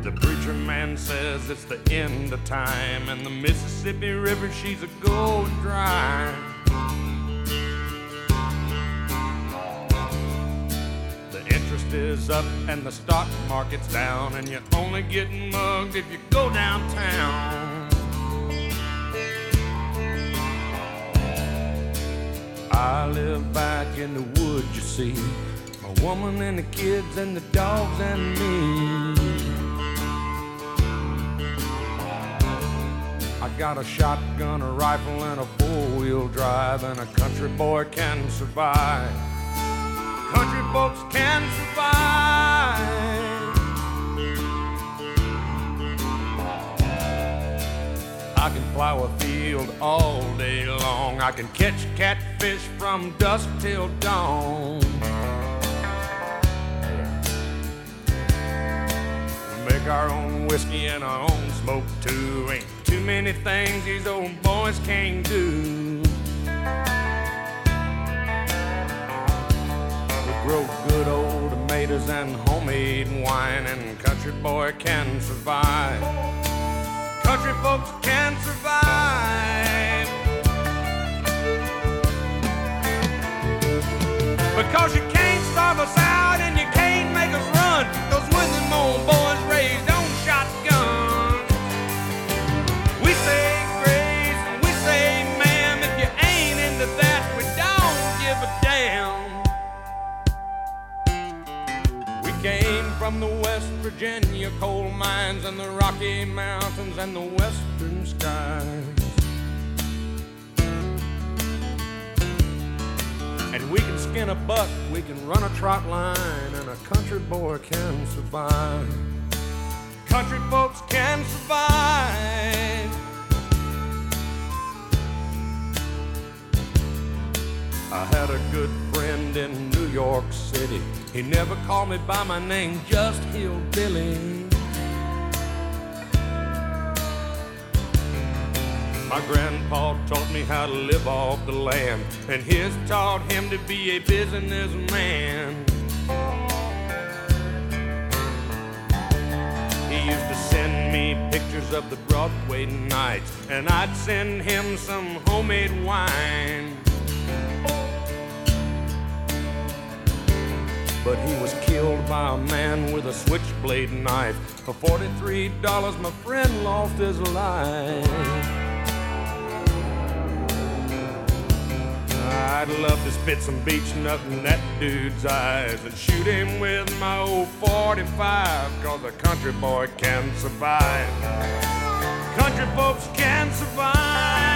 The preacher man says it's the end of time, and the Mississippi River, she's a going dry. The interest is up and the stock market's down, and you're only getting mugged if you go downtown. I live back in the woods, you see, my woman and the kids and the dogs and me. I got a shotgun, a rifle, and a four-wheel drive, and a country boy can survive. Country folks can survive. I can plow a field all day long. I can catch catfish from dusk till dawn. Make our own whiskey and our own smoke too. Ain't too many things these old boys can't do. We grow good old tomatoes and homemade wine, and country boy can survive. Country folks can survive. Because you can't starve us out and you can't make us run, 'cause when them old boys raised on shotguns, we say grace and we say ma'am. If you ain't into that, we don't give a damn. We came from the West Virginia coal mines and the Rocky Mountains and the western skies. And we can skin a buck, we can run a trot line, and a country boy can survive. Country folks can survive. I had a good friend in New York City. He never called me by my name, just Hillbilly. My grandpa taught me how to live off the land, and his taught him to be a businessman. He used to send me pictures of the Broadway nights, and I'd send him some homemade wine. But he was killed by a man with a switchblade knife. For $43, my friend lost his life. I'd love to spit some beach nut in that dude's eyes and shoot him with my old 45, 'cause a country boy can survive. Country folks can survive.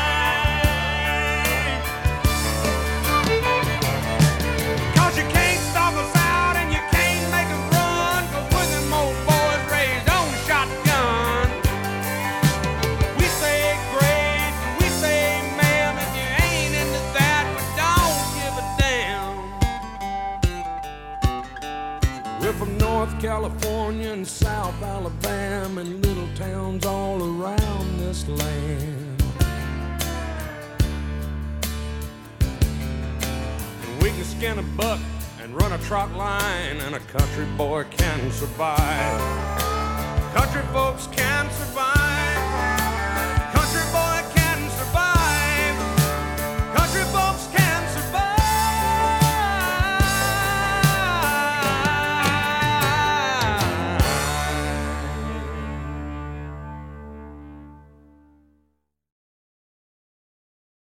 We're from North California and South Alabama and little towns all around this land. And we can skin a buck and run a trot line, and a country boy can survive. Country folks can survive.